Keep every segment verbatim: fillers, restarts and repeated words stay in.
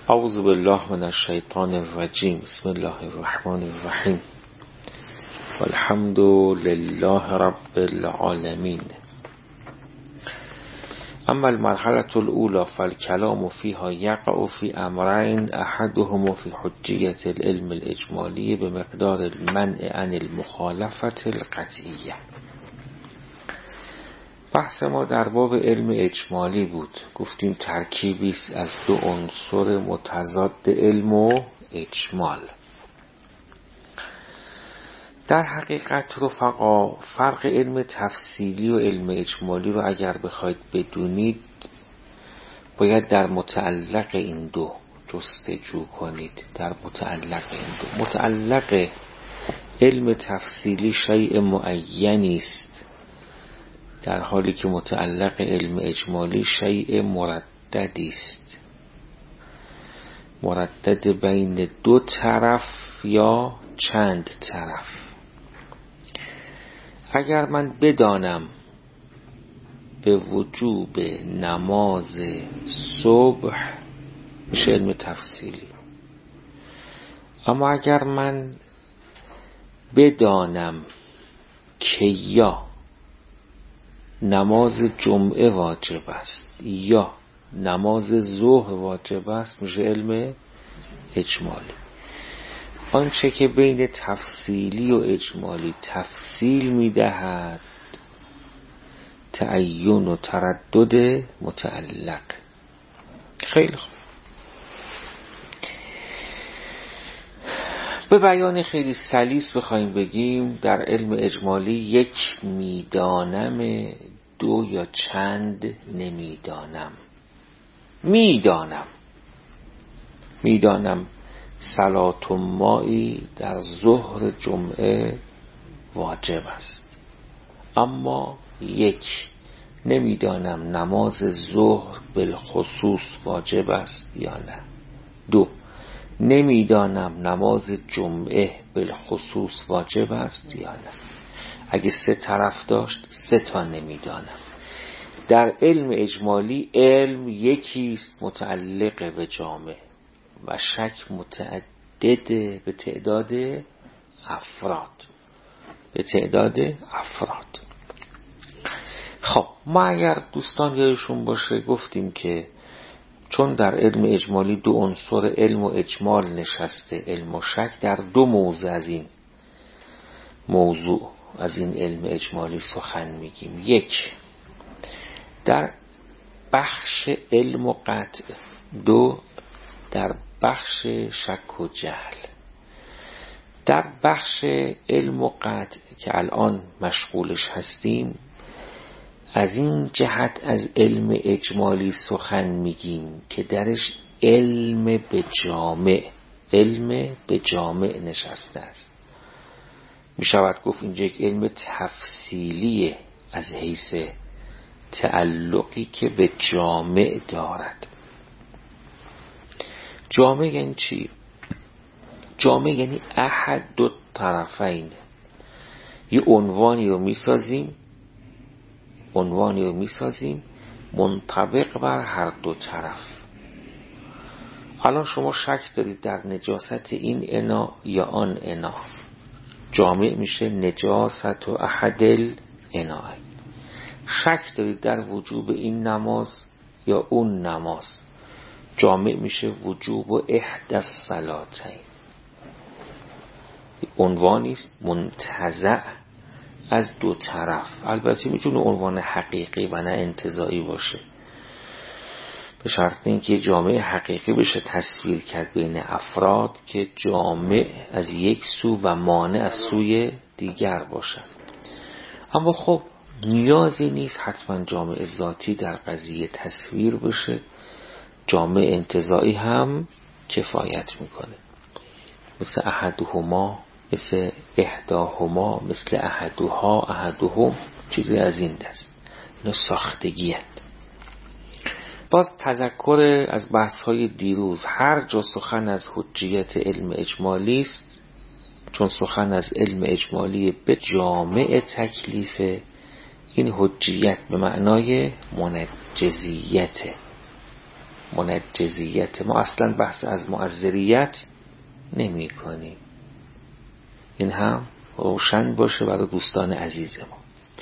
اعوذ بالله من الشیطان الرجیم. بسم الله الرحمن الرحیم. والحمد لله رب العالمین. اما المرحلة الاولى فالكلام فيها يقع في امرين احدهم في حجية العلم الاجمالي بمقدار المنع عن المخالفة القطعية. بحث ما در باب علم اجمالی بود. گفتیم ترکیبی است از دو عنصر متضاد علم و اجمال. در حقیقت رفقا فرق علم تفصیلی و علم اجمالی رو اگر بخواید بدونید باید در متعلق این دو جستجو کنید. در متعلق این دو متعلق علم تفصیلی شیء معینی است، در حالی که متعلق علم اجمالی شیء مرددی است، مردد بین دو طرف یا چند طرف. اگر من بدانم به وجوب نماز صبح میشه علم تفصیلی، اما اگر من بدانم که یا نماز جمعه واجب است یا نماز ظهر واجب است میشه علم اجمالی. آنچه که بین تفصیلی و اجمالی تفصیل میدهد تعین و تردد متعلق. خیلی خوب. به بیان خیلی سلیس بخوایم بگیم در علم اجمالی یک میدانم، دو یا چند نمیدانم. میدانم میدانم صلات مایی در ظهر جمعه واجب است، اما یک نمیدانم نماز ظهر بالخصوص واجب است یا نه. دو نمیدانم نماز جمعه بالخصوص واجب است یا نه. اگه سه طرف داشت سه تا نمیدانم. در علم اجمالی علم یکیست متعلق به جامع و شک متعدد به تعداد افراد به تعداد افراد. خب ما اگر دوستان یادشون باشه گفتیم که چون در علم اجمالی دو عنصر علم و اجمال نشسته، علم و شک، در دو موضع از این موضوع از این علم اجمالی سخن میگیم. یک در بخش علم و قطع، دو در بخش شک و جهل. در بخش علم و قطع که الان مشغولش هستیم از این جهت از علم اجمالی سخن میگیم که درش علم به جامع علم به جامع نشسته است. میشود گفت اینجا یک علم تفصیلیه از حیث تعلقی که به جامع دارد. جامع یعنی چی؟ جامع یعنی احد دو طرفین. یه عنوانی رو میسازیم عنوانی رو میسازیم منطبق بر هر دو طرف. الان شما شک دارید در نجاست این انا یا آن انا، جامع میشه نجاست و احد الانا. شک دارید در وجوب این نماز یا اون نماز، جامع میشه وجوب و احدی الصلاتین. عنوانی است منتزع از دو طرف. البته میتونه عنوان حقیقی و نه انتزاعی باشه، به شرط اینکه جامعه حقیقی بشه تصویر کرد بین افراد که جامع از یک سو و مانع از سوی دیگر باشه. اما خب نیازی نیست حتما جامع ذاتی در قضیه تصویر بشه، جامع انتزاعی هم کفایت میکنه. مثل احدهما، مثل احداهما، مثل احدها، احدهم، چیزی از این دست. اینا ساختگی هست. باز تذکر از بحث های دیروز، هر جا سخن از حجیت علم اجمالی است، چون سخن از علم اجمالی به جامع تکلیف، این حجیت به معنای منجزیته. منجزیت. ما اصلا بحث از مؤثریت نمی کنیم. این هم روشن باشه برای دوستان عزیز ما.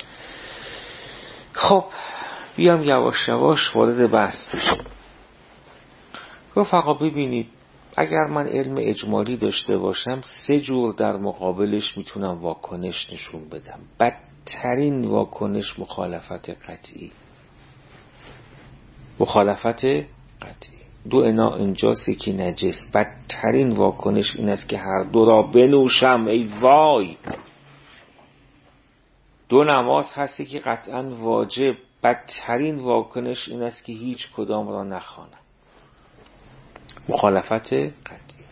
خب بیام یواش یواش وارد بحث بشیم. رفقا ببینید، اگر من علم اجمالی داشته باشم سه جور در مقابلش میتونم واکنش نشون بدم. بدترین واکنش مخالفت قطعی. مخالفت قطعی. دو انا اینجاست که نجس. بدترین واکنش این است که هر دو را بنوشم ای وای. دو نماز هستی که قطعا واجب. بدترین واکنش این است که هیچ کدام را نخوانم. مخالفت قطعی.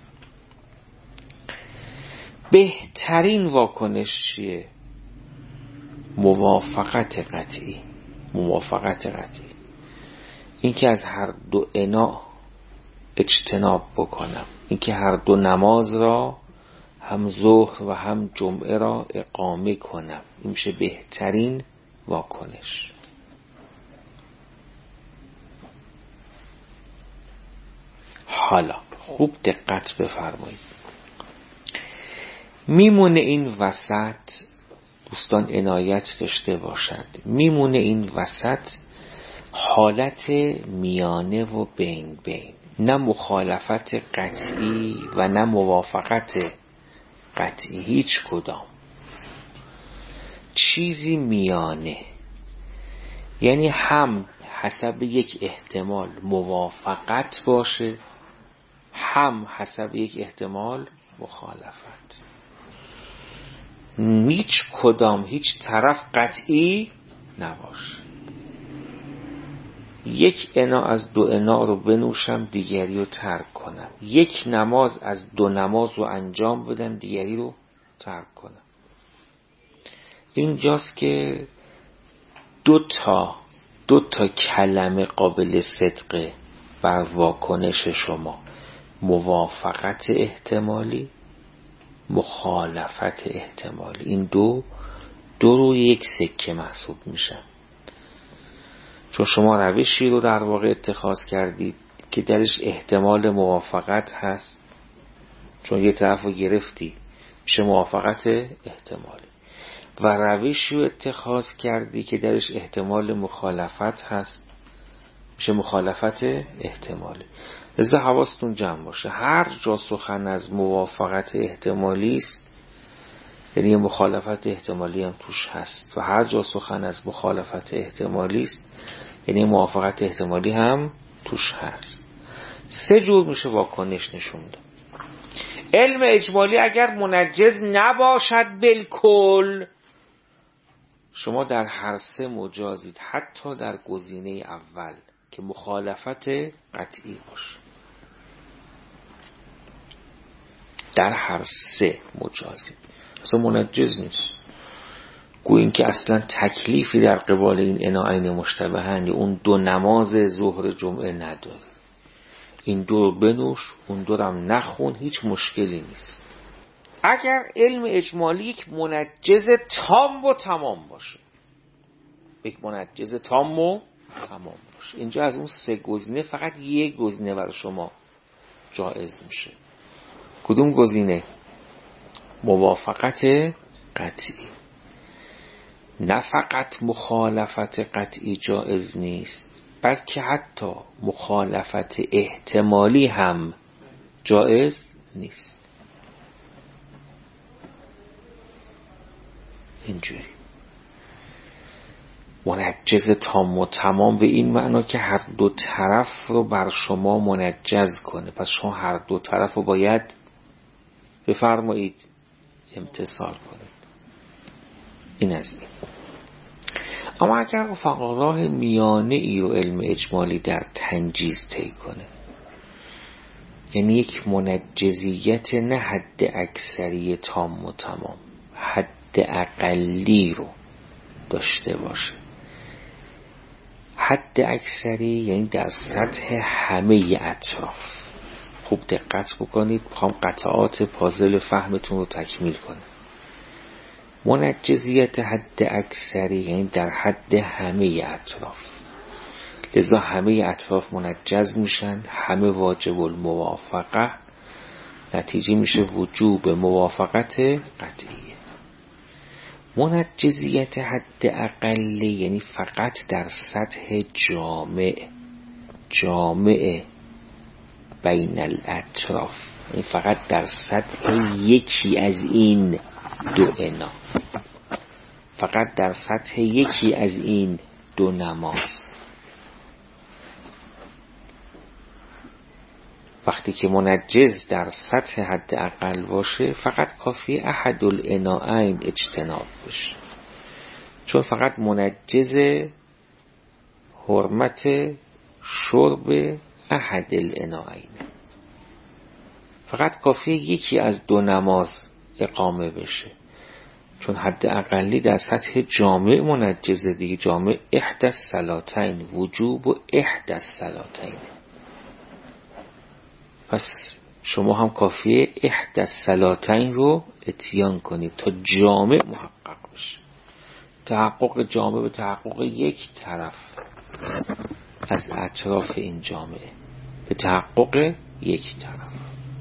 بهترین واکنش چیه؟ موافقت قطعی. موافقت قطعی این که از هر دو انا اجتناب بکنم، این که هر دو نماز را هم ظهر و هم جمعه را اقامه کنم. این میشه بهترین واکنش. حالا خوب دقت بفرمایید، میمونه این وسط، دوستان عنایت داشته باشند، میمونه این وسط حالت میانه و بین بین، نه مخالفت قطعی و نه موافقت قطعی، هیچ کدام، چیزی میانه. یعنی هم حسب یک احتمال موافقت باشه، هم حسب یک احتمال مخالفت. هیچ کدام، هیچ طرف قطعی نباشه. یک انا از دو انا رو بنوشم، دیگری رو ترک کنم. یک نماز از دو نماز رو انجام بدم، دیگری رو ترک کنم. اینجاست که دو تا دو تا کلمه قابل صدقه بر واکنش شما: موافقت احتمالی، مخالفت احتمالی. این دو دو رو یک سکه محسوب میشن، چون شما روشی رو در واقع اتخاذ کردید که درش احتمال موافقت هست، چون یه طرف رو گرفتی میشه موافقت احتمالی، و روشی رو اتخاذ کردی که درش احتمال مخالفت هست، میشه مخالفت احتمالی. لذا حواستون جمع باشه، هر جا سخن از موافقت احتمالی است یعنی مخالفت احتمالی هم توش هست، و هر جا سخن از مخالفت احتمالی است یعنی موافقت احتمالی هم توش هست. سه جور میشه واکنش نشون داد. علم اجمالی اگر منجز نباشد بالکل، شما در هر سه مجازید، حتی در گزینه اول که مخالفت قطعی باشه، در هر سه مجازید. اصلا منجز نیست، گوییم که اصلا تکلیفی در قبال این اناعین مشتبهن، اون دو نماز ظهر جمعه نداره، این دو رو بنوش، اون دو رو هم نخون، هیچ مشکلی نیست. اگر علم اجمالی یک منجز تام و تمام باشه، یک منجز تام و تمام باشه، اینجا از اون سه گزینه فقط یک گزینه برای شما جایز میشه. کدوم گزینه؟ موافقت قطعی. نه فقط مخالفت قطعی جایز نیست، بلکه حتی مخالفت احتمالی هم جایز نیست. اینجوری منجز تام و تمام به این معنا که هر دو طرف رو بر شما منجز کنه، پس شما هر دو طرف رو باید بفرمایید امتثال کنید. این از این. اما اگر فقط راه میانه ای رو علم اجمالی در تنجیز طی کنه، یعنی یک منجزیت نه حد اکثری تام و تمام، حد اقلی رو داشته باشه. حد اکثری یعنی در سطح همه اطراف. خوب دقت بکنید، میخوام قطعات پازل فهمتون رو تکمیل کنم. منجزیت حد اکثری یعنی در حد همه اطراف. لذا همه اطراف منجز میشن، همه واجب الموافقه، نتیجه میشه وجوب موافقت قطعیه. منجزیت حد اقلی یعنی فقط در سطح جامع جامع بین الاطراف، یعنی فقط در سطح یکی از این دو انا، فقط در سطح یکی از این دو نماز. وقتی که منجز در سطح حد اقل باشه فقط کافی احد الاناین اجتناب بشه، چون فقط منجز حرمت شرب احد الاناین، فقط کافی یکی از دو نماز اقامه بشه، چون حد اقلی در سطح جامع منجزه دیگه، جامع احدى الصلاتین، وجوب و احدى الصلاتین. پس شما هم کافیه احدى الصلاتین رو اتیان کنید تا جامع محقق بشه. تحقق جامع به تحقق یک طرف از اطراف این جامعه، به تحقق یک طرف.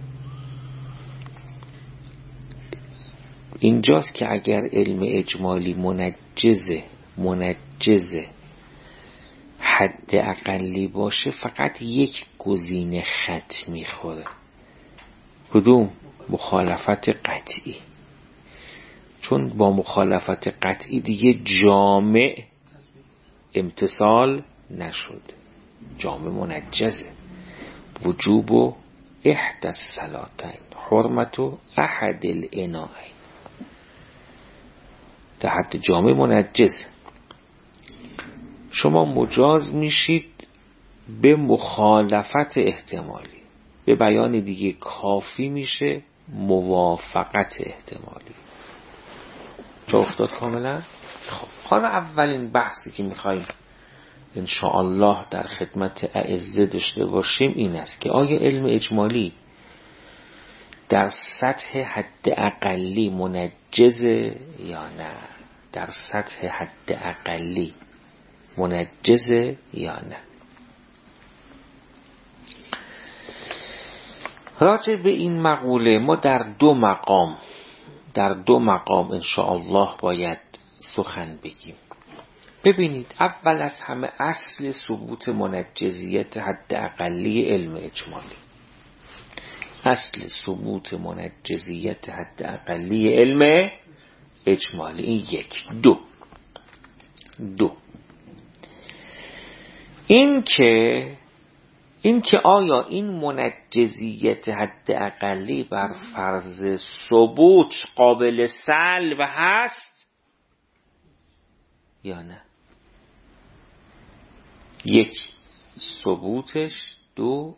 اینجاست که اگر علم اجمالی منجزه منجزه حد اقلی باشه فقط یک گزینه خط میخوره. کدوم؟ مخالفت قطعی. چون با مخالفت قطعی دیگه جامع امتصال نشد، جامع منجزه، وجوب و احدى الصلاتین، حرمت و احد الاناین، در حد جامع منجز. شما مجاز میشید به مخالفت احتمالی، به بیان دیگه کافی میشه موافقت احتمالی. جا افتاد کاملا؟ خب حالا اولین بحثی که میخوایم انشاءالله در خدمت اعزه داشته باشیم این است که آیا علم اجمالی در سطح حد اقلی منجزه یا نه؟ در سطح حد اقلی منجزه یا نه؟ راجع به این مقوله ما در دو مقام در دو مقام انشاءالله باید سخن بگیم. ببینید، اول از همه اصل ثبوت منجزیت حد اقلی علم اجمالی، اصل ثبوت منجزیت حد اقلی علم اجمالی این یک. دو دو این که این که آیا این منجزیت حد اقلی بر فرض ثبوت قابل سلب هست یا نه؟ یک، ثبوتش. دو،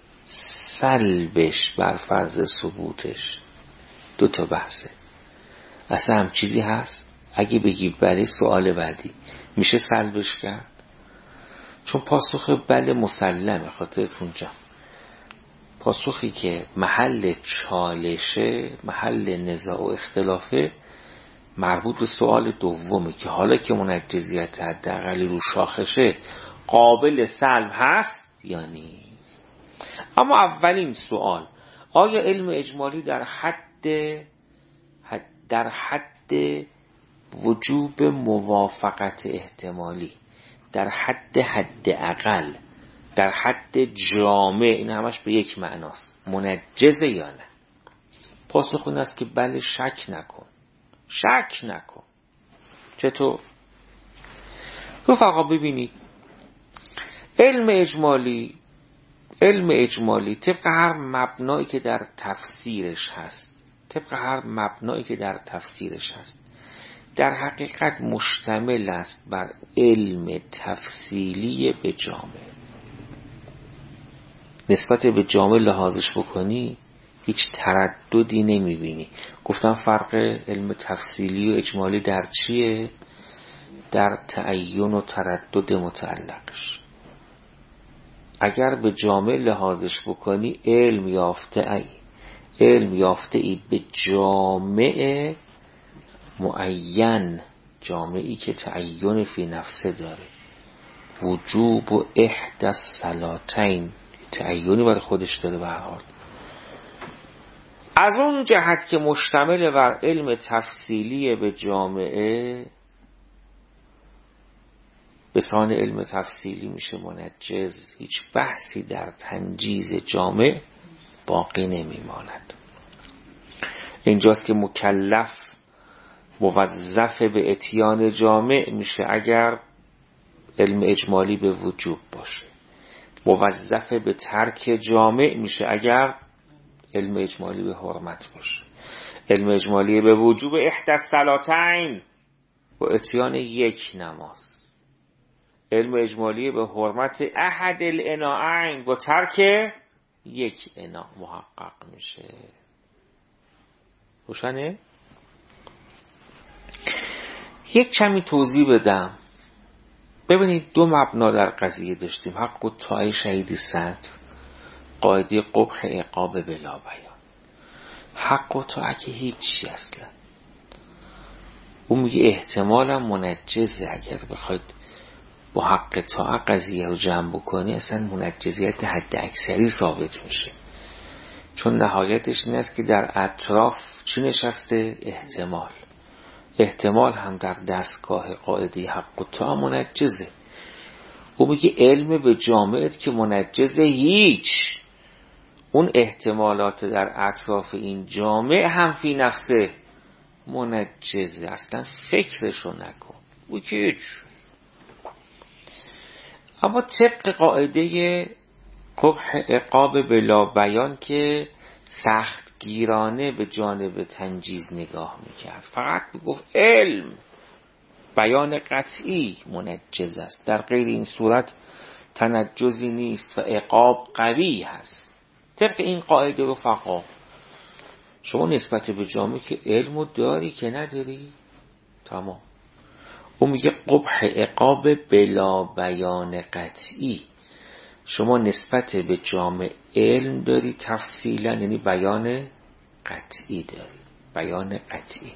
سلبش بر فرض ثبوتش. دو تا بحثه. اصلا هم چیزی هست؟ اگه بگی بله، سوال بعدی میشه سلبش کرد؟ چون پاسخ بله مسلمه. خاطرتون جا پاسخی که محل چالشه، محل نزاع و اختلافه، مربوط به سوال دومه که حالا که منجزیت حداقل رو شاخشه قابل سلب هست یا نیست. اما اولین سوال، آیا علم اجمالی در حد در حد وجوب موافقت احتمالی، در حد حد اقل، در حد جامع، این همش به یک معناست، منجزه یا نه؟ پاسخ این است که بله، شک نکن شک نکن. چطور؟ رفقا ببینید، علم اجمالی علم اجمالی طبق هر مبنایی که در تفسیرش هست طبق هر مبنایی که در تفسیرش هست در حقیقت مشتمل است بر علم تفصیلی به جامع. نسبت به جامع لحاظش بکنی هیچ ترددی نمیبینی. گفتم فرق علم تفصیلی و اجمالی در چیه؟ در تعین و تردد متعلقش. اگر به جامع لحاظش بکنی علم یافته ای علم یافته ای به جامع معین، جامعی که تعین فی نفسه داره. وجوب و احدى الصلاتین، تعیینی برای خودش داره. به هر حال از اون جهت که مشتمل بر علم تفصیلی به جامعه، به سان علم تفصیلی میشه منجز، هیچ بحثی در تنجیز جامع باقی نمیماند. اینجاست که مکلف موظف به اتیان جامع میشه اگر علم اجمالی به وجوب باشه، موظف به ترک جامع میشه اگر علم اجمالی به حرمت باشه. علم اجمالی به وجوب احدى الصلاتین و اتیان یک نماز، علم اجمالی به حرمت احد الاناءین با ترک یک انا محقق میشه. روشنه؟ یک کمی توضیح بدم. ببینید دو مبنا در قضیه داشتیم، حق و طاعه شهیدی صدر، قاعده قبح عقاب بلا بیان. حق و طاعه که هیچی اصلا، اون میگه احتمالا منجزه، اگر بخواید با حق طاعه قضیه رو جمع بکنی اصلا منجزیت حد اکثری ثابت میشه، چون نهایتش این است که در اطراف چی نشسته؟ احتمال. احتمال هم در دستگاه قاعده حق و طاعه منجزه. او میگه علم به جامعت که منجزه هیچ، اون احتمالات در اطراف این جامع هم فی نفسه منجزه، اصلا فکرشو نکن او که هیچ. اما طبق قاعده قبح عقاب بلا بیان که سخت گیرانه به جانب تنجیز نگاه میکرد، فقط میگفت علم بیان قطعی منجز است، در غیر این صورت تنجزی نیست و عقاب قوی هست. طبق این قاعده رفقا شما نسبت به جامعه که علمو داری که نداری، تمام. او میگه قبح عقاب بلا بیان قطعی، شما نسبت به جامعه علم داری تفصیلا، یعنی بیان قطعی داری، بیان قطعی.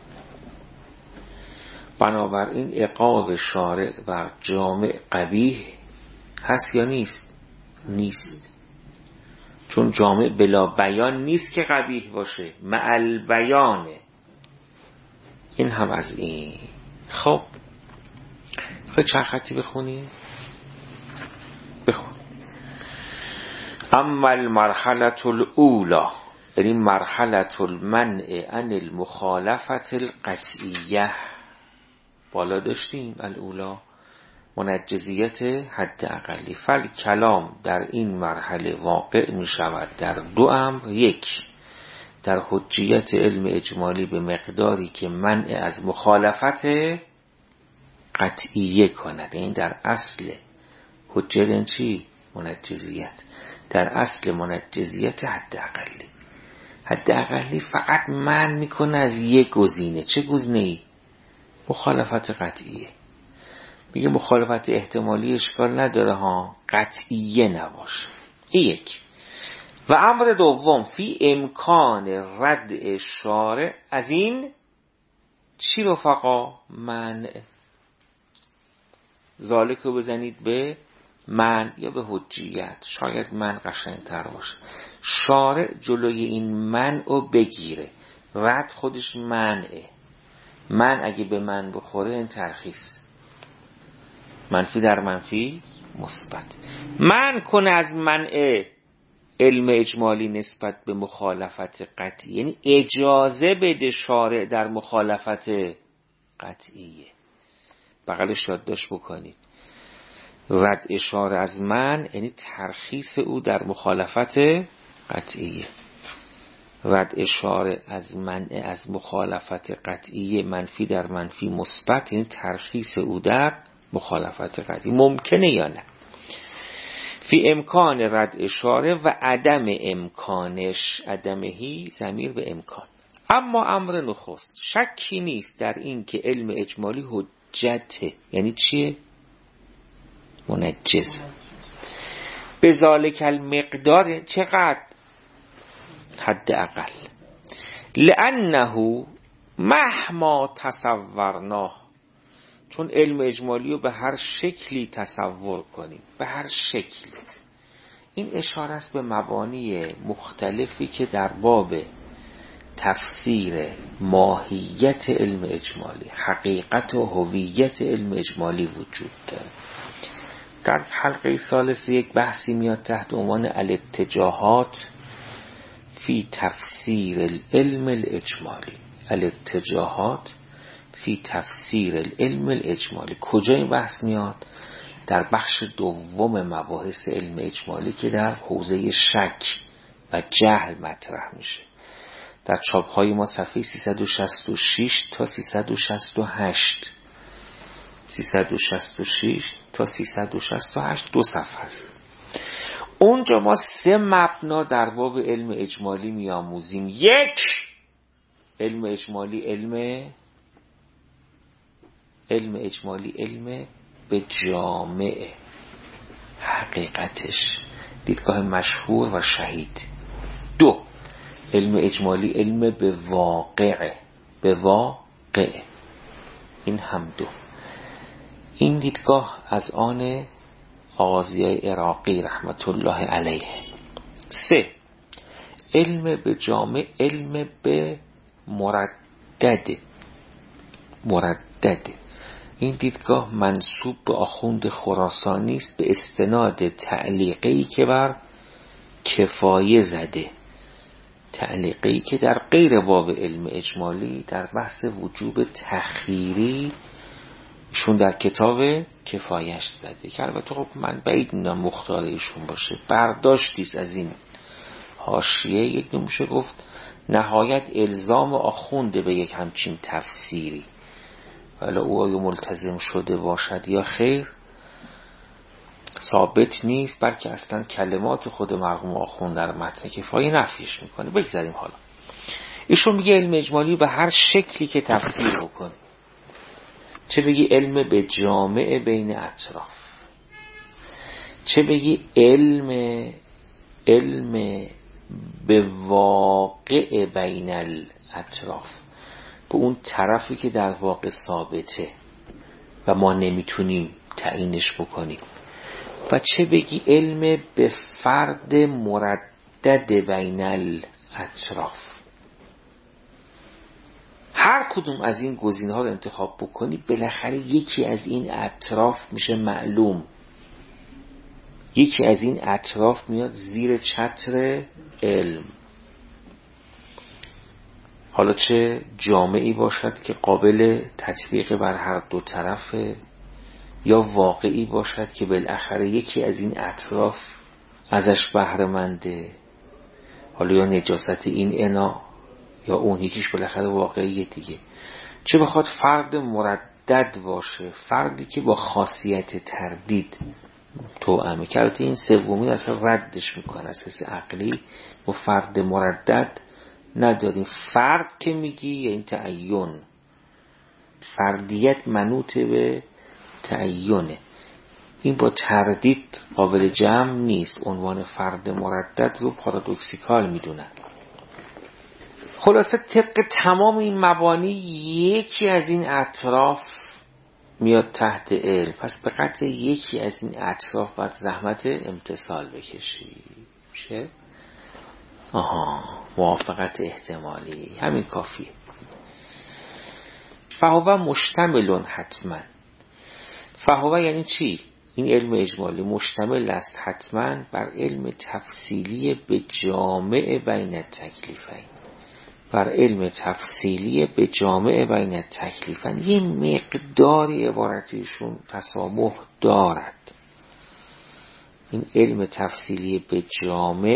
بنابراین عقاب شارع بر جامع قبیح هست یا نیست؟ نیست، چون جامع بلا بیان نیست که قبیح باشه، مع البیانه. این هم از این. خب خیلی چند خطی بخونی؟ بخون. اما المرحله الاولى، یعنی مرحله المنع عن المخالفه القطعیه، بالا داشتیم الاولا منجزیت حد اقلی. فل کلام در این مرحله واقع می شود در دو امر: یک، در حجیت علم اجمالی به مقداری که منع از مخالفت قطعیه کند، این در اصل حجیت چی؟ منجزیت. در اصل منجزیت حد اقلی، حد اقلی فقط منع میکنه از یک گزینه. چه گزینه‌ای؟ مخالفت قطعیه. میگه مخالفت احتمالی اشکال نداره ها، قطعیه نباشه. این یک. و امر دوم فی امکان رد شارع از این چی رفقا؟ منع. ذالک رو بزنید به من یا به حجیت، شاید من قشنگتر باشه. شارع جلوی این منع رو بگیره، رد خودش منعه. من اگه به من بخوره این ترخیص، منفی در منفی مثبت. من کنه از منع علم اجمالی نسبت به مخالفت قطعی، یعنی اجازه بده شارع در مخالفت قطعیه. بغلش یادداشت بکنید. رد اشاره از من یعنی ترخیص او در مخالفت قطعیه. رد اشاره از منع از مخالفت قطعیه، منفی در منفی مثبت، یعنی ترخیص او در مخالفت قطعی. ممکنه یا نه؟ فی امکان رد اشاره و عدم امکانش، عدمهی ضمیر به امکان. اما امر نخست شکی نیست در این که علم اجمالی حجته، یعنی چیه؟ منجز. به ذالک المقدار، چقدر؟ حد اقل. لانه مهما تصورناه، چون علم اجمالی رو به هر شکلی تصور کنیم، به هر شکلی. این اشاره است به مبانی مختلفی که در باب تفسیر ماهیت علم اجمالی، حقیقت و هویت علم اجمالی وجود داره. در حلقه ثالثه یک بحثی میاد تحت عنوان الاتجاهات فی تفسیر العلم الاجمالی. الاتجاهات فی تفسیر العلم الاجمالی. کجا این بحث میاد؟ در بخش دوم مباحث علم اجمالی که در حوزه شک و جهل مطرح میشه. در چاپ‌های ما صفحه سیصد و شصت و شش تا سیصد و شصت و هشت سیصد و شصت و شش تا سیصد و شصت و هشت دو صفحه است. اونجا ما سه مبنا در باب علم اجمالی میآموزیم. یک، علم اجمالی علم علم اجمالی علم به جامع حقیقتش، دیدگاه مشهور و شهید. دو، علم اجمالی علم به واقع، به واقع. این هم دو. این دیدگاه از آن آغازیای عراقی رحمت الله علیه. سه، علم به جامع علم به مردد، مردد. این دیدگاه منسوب به آخوند خراسانی است به استناد تعلیقی که بر کفایه زده، تعلیقی که در غیر باب علم اجمالی در بحث وجوب تخییری ایشون در کتاب کفایش زده، که البته خب من بعید میدونم مختار ایشون باشه. برداشتیست از این حاشیه. یک نمیشه گفت نهایت الزام آخونده به یک همچین تفسیری، ولی او آیا ملتزم شده باشد یا خیر ثابت نیست، بلکه اصلا کلمات خود مرحوم آخوند در متن کفایه نفیش میکنه. بگذاریم. حالا ایشون میگه علم اجمالی به هر شکلی که تفسیر بکنه، چه بگی علم به جامع بین اطراف، چه بگی علم علم به واقع بین الاطراف، به اون طرفی که در واقع ثابته و ما نمیتونیم تعیینش بکنیم، و چه بگی علم به فرد مردد بین الاطراف. هر کدوم از این گزینه‌ها رو انتخاب بکنی بالاخره یکی از این اطراف میشه معلوم، یکی از این اطراف میاد زیر چتر علم. حالا چه جامعی باشد که قابل تطبیق بر هر دو طرفه، یا واقعی باشد که بالاخره یکی از این اطراف ازش بهره منده، حالا یا نجاست این انا یا اون، یکیش بالاخره واقعیه دیگه. چه بخواد فرد مردد باشه، فردی که با خاصیت تردید توأمه، که البته این سومی اصلا ردش میکنه، اساس عقلی و فرد مردد نداریم. فرد که میگی یعنی تعین، فردیت منوط به تعینه، این با تردید قابل جمع نیست. عنوان فرد مردد رو پارادوکسیکال میدونن. خلاصه طبق تمام این مبانی یکی از این اطراف میاد تحت علم، پس به قدر یکی از این اطراف باید زحمت امتثال بکشی. میشه؟ آها، موافقت احتمالی، همین کافیه. فهو مشتملون حتما. فهو یعنی چی؟ این علم اجمالی مشتمل است حتما بر علم تفصیلی به جامع بین تکلیفین، بر علم تفصیلی به جامع بین تکلیفین. یه مقداری عبارتیشون تسامح دارد. این علم تفصیلی به جامع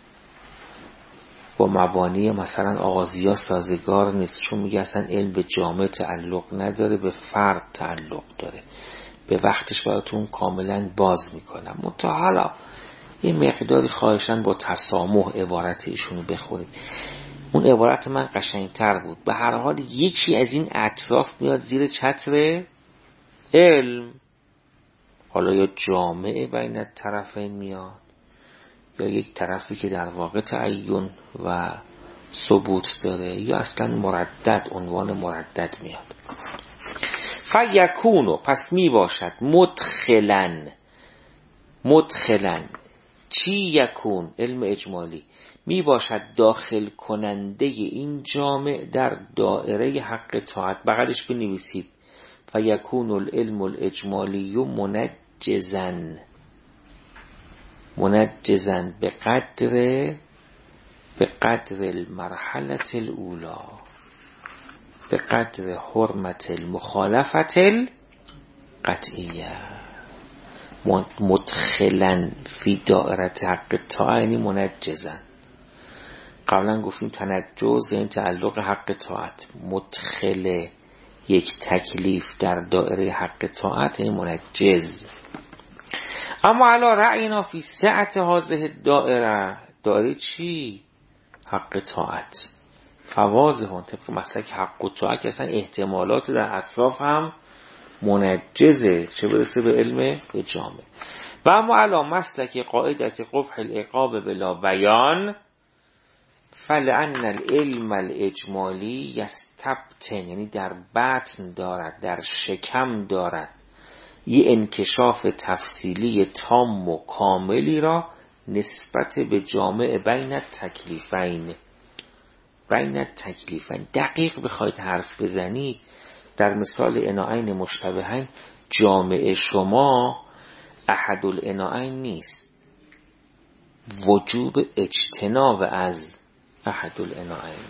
با مبانی مثلا آغازیا سازگار نیست، چون میگه اصلا علم به جامع تعلق نداره، به فرد تعلق داره. به وقتش براتون کاملا باز میکنم. منتها حالا یه مقداری خواهشن با تسامح عبارت ایشونو بخونید. اون عبارت من قشنگتر بود. به هر حال یکی از این اطراف میاد زیر چتر علم، حالا یا جامعه بین طرفین میاد، یا یک طرفی که در واقع تعین و ثبوت داره، یا اصلا مردد، عنوان مردد میاد. فیکونو پس می باشد مدخلن. مدخلن چی یکون؟ علم اجمالی. می باشد داخل کننده این جامع در دایره حق طاعت. بغلش بنویسید فیکون العلم الاجمالی منجزن. منجزن به قدر به قدر المرحله الاولی، به قدر حرمت المخالفت القطعیه. مدخلن فی دائره حق طاعت یعنی منجزن. قبلا گفتیم تنجز یعنی تعلق حق طاعت. مدخل یک تکلیف در دائره حق طاعت یعنی منجز. اما علی رأینا فی سعت هذه دائره، دائره چی؟ حق طاعت. فواضحون طبق مسلک حق و طاعت که اصلا احتمالات در اطراف هم منجزه، چه برسه به علم جامع. و اما علی مسلک قاعدت قبح العقاب بلا بیان، فلأن العلم الاجمالی یستبطن یعنی در بطن دارد، در شکم دارد یه انکشاف تفصیلی تام و کاملی را نسبت به جامع بین تکلیفین. بین تکلیفین دقیق بخواید حرف بزنید، در مثال اناعین مشتبهین جامع شما احد الاناعین نیست، وجوب اجتناب از احد الاناعین.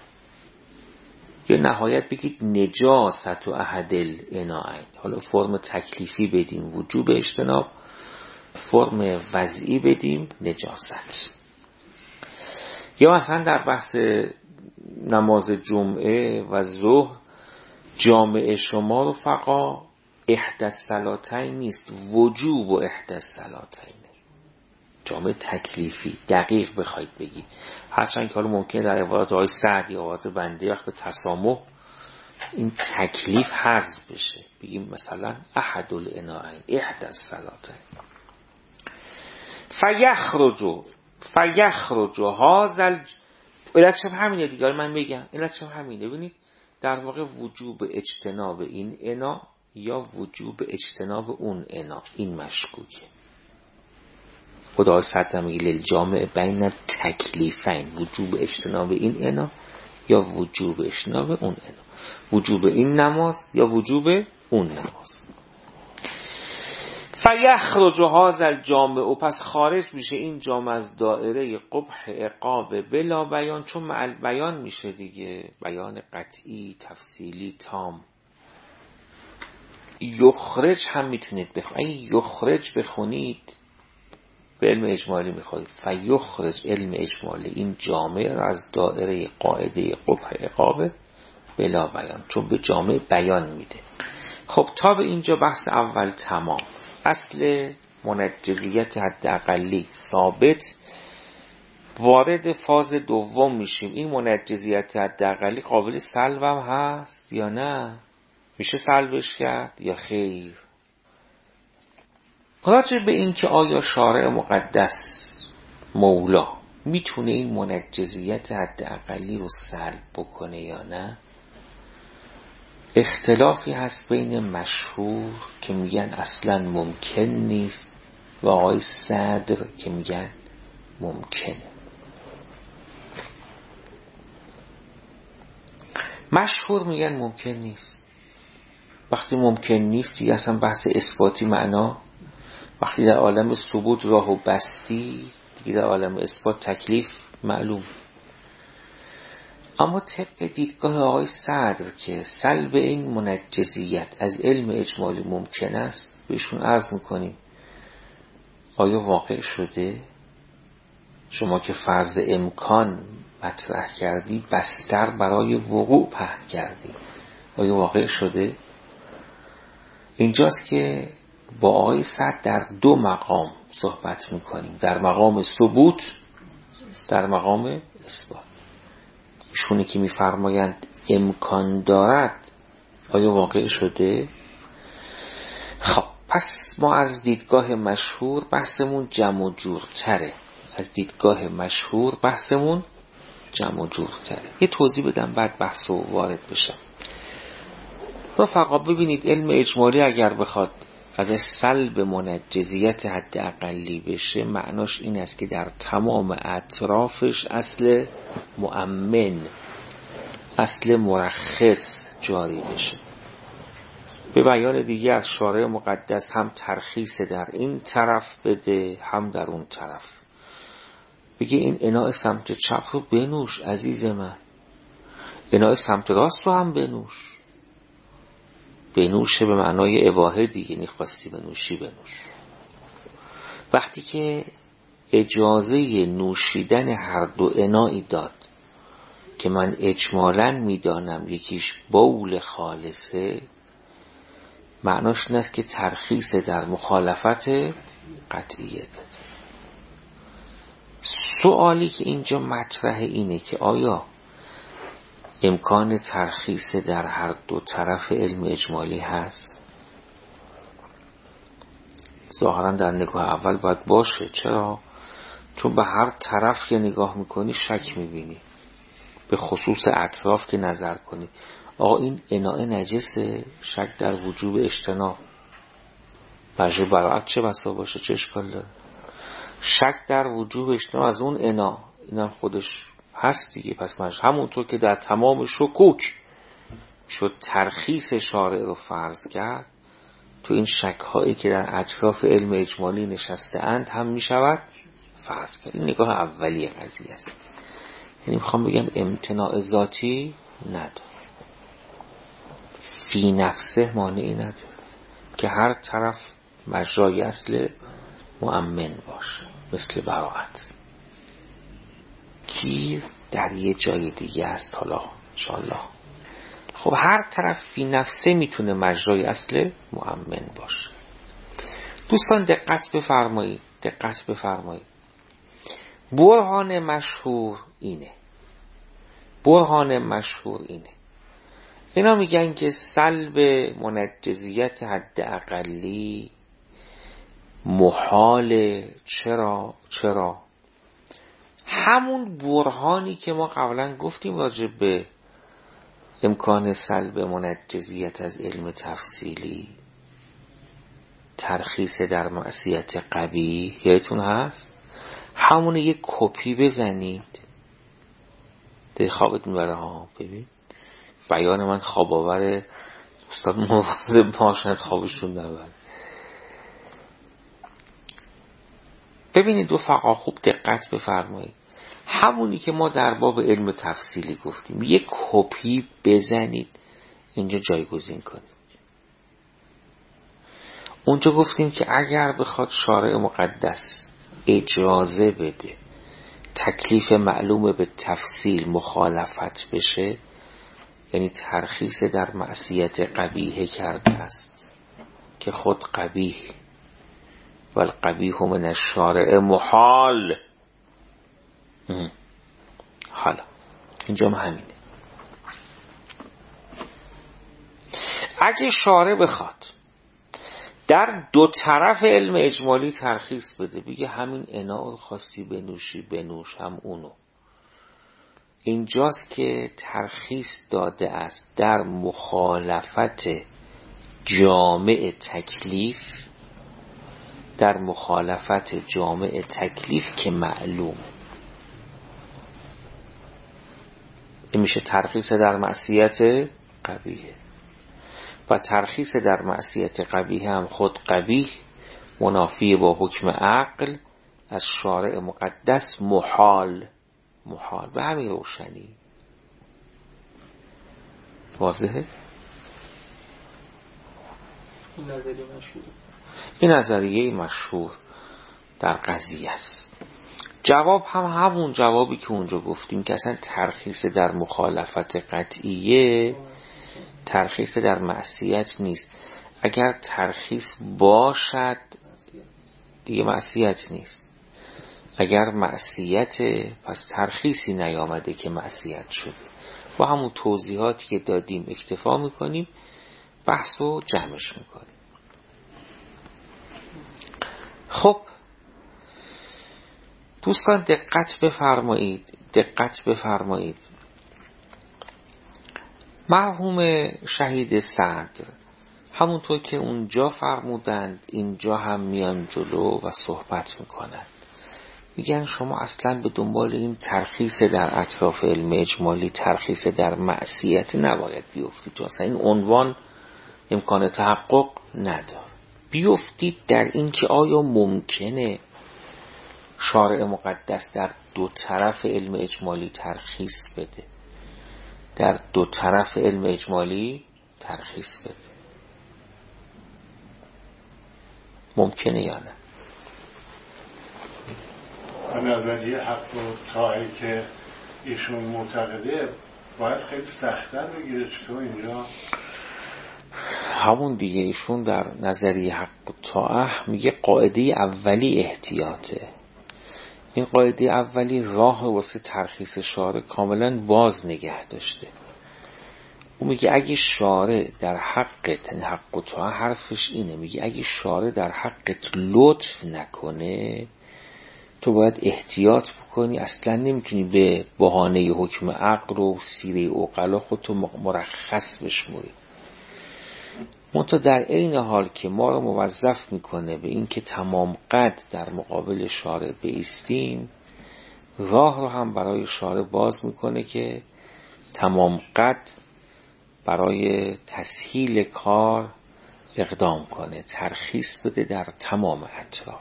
یا نهایت بگید نجاست و احد الاناعین. حالا فرم تکلیفی بدیم وجوب اجتناب، فرم وضعی بدیم نجاست. یا مثلا در بحث نماز جمعه و ظهر جامع شما رفقا احدی الصلاتین نیست، وجوب و احدی الصلاتین. جامع تکلیفی دقیق بخواید بگید، هرچند که حالا ممکنه در عبارات های سعد یا عبارات بنده وقت تسامح این تکلیف حذف بشه، بگیم مثلا احد الاناعین احدی الصلاتین. فیخرج فیخرج هذا علتش همینه دیگه. من میگم علتش همینه. ببینید در واقع وجوب اجتناب این انا یا وجوب اجتناب اون انا این مشکوکه. خدا سطح میگه للجامع بین تکلیفین، وجوب اجتناب این انا یا وجوب اجتناب اون انا، وجوب این نماز یا وجوب اون نماز. فیخرج هذا الجامع و پس خارج میشه این جامع از دائره قبح عقاب بلا بیان، چون مع بیان میشه دیگه، بیان قطعی تفصیلی تام. یخرج هم میتونید بخونید، یخرج بخونید به علم اجمالی میخواید فیخرج علم اجمالی این جامع را از دائره قاعده قبح عقاب بلا بیان، چون به جامع بیان میده. خب تا به اینجا بحث اول تمام. اصل منجزیت حداقلی ثابت. وارد فاز دوم میشیم. این منجزیت حداقلی قابل سلب هم هست یا نه؟ میشه سلبش کرد یا خیر؟ راجع به این که آیا شارع مقدس مولا میتونه این منجزیت حداقلی رو سلب بکنه یا نه، اختلافی هست بین مشهور که میگن اصلا ممکن نیست و آقای صدر که میگن ممکنه. مشهور میگن ممکن نیست. وقتی ممکن نیست دیگه اصلا بحث اثباتی معنا، وقتی در عالم ثبوت راهو بستی دیگه در عالم اثبات تکلیف معلوم. اما طبق دیدگاه آقای صدر که سلب این منجزیت از علم اجمالی ممکن است، بهشون عرض میکنیم آیا واقع شده؟ شما که فرض امکان مطرح کردی بستر برای وقوع پهن کردی، آیا واقع شده؟ اینجاست که با آقای صدر در دو مقام صحبت میکنیم، در مقام ثبوت، در مقام اثبات. ایشونه که میفرمایند امکان دارد، آیا واقع شده؟ خب پس ما از دیدگاه مشهور بحثمون جمع و جور تره. از دیدگاه مشهور بحثمون جمع و جور تره. یه توضیح بدم بعد بحث رو وارد بشم. رفقا ببینید علم اجمالی اگر بخواد ازش سلب منجزیت حد اقلی بشه، معناش این است که در تمام اطرافش اصل مؤمن، اصل مرخص جاری بشه. به بیان دیگه از شارع مقدس هم ترخیص در این طرف بده هم در اون طرف، بگه این اناء سمت چپ رو بنوش عزیز من، اناء سمت راست رو هم بنوش. بنوشه به معنای اباحه دیگه، نخواستی بنوشی بنوش. وقتی که اجازه نوشیدن هر دو انایی داد که من اجمالاً میدانم یکیش بول خالصه، معناش این است که ترخیص در مخالفت قطعیه داد. سوالی که اینجا مطرح اینه که آیا امکان ترخیص در هر دو طرف علم اجمالی هست؟ ظاهرا در نگاه اول باید باشه. چرا؟ چون به هر طرف که نگاه میکنی شک میبینی، به خصوص اطراف که نظر کنی آقا این اناء نجسه، شک در وجوب اجتناب. وجه برایت چه بسا باشه، چه اشکال داره؟ شک در وجوب اجتناب از اون انا، اینم خودش هست دیگه. پس مش همونطور که در تمام شکوک شد ترخیص شارع رو فرض کرد، تو این شک هایی که در اطراف علم اجمالی نشسته اند هم می شود فرض کرد. این نگاه اولی قضیه است. یعنی میخوام بگم امتناع ذاتی نداره، فی نفسه مانعی نداره که هر طرف مجرای اصل مؤمن باشه، مثل براءت. گیر در یه جای دیگه است حالا انشاءالله. خب هر طرف فی نفسه میتونه مجرای اصل مؤمن باشه. دوستان دقت بفرمایید، دقت بفرمایید. برهان مشهور اینه، برهان مشهور اینه اینا میگن که سلب منجزیت حد اقلی محاله. چرا؟ چرا؟ همون برهانی که ما قبلا گفتیم راجع به امکان سلب منجزیت از علم تفصیلی، ترخیص در معصیت قبیح، یادتون هست؟ همون یک کپی بزنید، ده خوابت میبره ها. ببین بیان من خواب آوره، استاد مواظب باشن خوابشون نبره. ببینید رفقا خوب دقت بفرمایید، همونی که ما در باب علم تفصیلی گفتیم یک کپی بزنید اینجا جایگزین کنید. اونجا گفتیم که اگر بخواد شارع مقدس اجازه بده تکلیف معلوم به تفصیل مخالفت بشه، یعنی ترخیص در معصیت قبیحه کرده است که خود قبیح و القبیح من الشارع محال. حالا اینجا همینه. اگه شارع بخواد در دو طرف علم اجمالی ترخیص بده، بگه همین اناء رو خواستی بنوشی بنوش، هم اونو، اینجاست که ترخیص داده است در مخالفت جامع تکلیف، در مخالفت جامع تکلیف که معلوم. این میشه ترخیص در معصیت قبیحه، و ترخیص در معصیت قبیح هم خود قبیح منافی با حکم عقل از شارع مقدس محال. محال به همین روشنی. واضحه؟ این نظریه مشهور این نظریه مشهور در قضیه است. جواب هم همون جوابی که اونجا گفتیم که اصلا ترخیص در مخالفت قطعیه ترخیص در معصیت نیست. اگر ترخیص باشد دیگه معصیت نیست. اگر معصیت پس ترخیصی نیامده که معصیت شده. با همون توضیحاتی که دادیم اکتفا میکنیم، بحث رو جمعش میکنیم. خب دوستان دقت بفرمایید، دقت بفرمایید. مرحوم شهید سعد همونطور که اونجا فرمودند اینجا هم میان جلو و صحبت میکنند، میگن شما اصلا به دنبال این ترخیص در اطراف علم اجمالی، ترخیص در معصیت نباید بیفتید، چون اصلا این عنوان امکان تحقق نداره. بیفتید در این که آیا ممکنه شارع مقدس در دو طرف علم اجمالی ترخیص بده، در دو طرف علم اجمالی ترخیص بده، ممکنه یا نه؟ نظریه حق و طاعی که ایشون معتقده باید خیلی سخت‌تر بگیره. چطور اینجا؟ همون دیگه، ایشون در نظریه حق و طاعه میگه قاعده اولی احتیاطه. این قاعده اولی راه واسه ترخیص شارع کاملا باز نگه داشته. او میگه اگه شارع در حقت، حق و طاعه حرفش اینه، میگه اگه شارع در حقت لطف نکنه تو باید احتیاط بکنی، اصلا نمیتونی به بهانه حکم عقل و سیره عقلا خودتو مرخص بشموری. منتها در این حال که ما رو موظف میکنه به این که تمام قد در مقابل شارع بایستیم، راه رو هم برای شارع باز میکنه که تمام قد برای تسهیل کار اقدام کنه، ترخیص بده در تمام اطراف.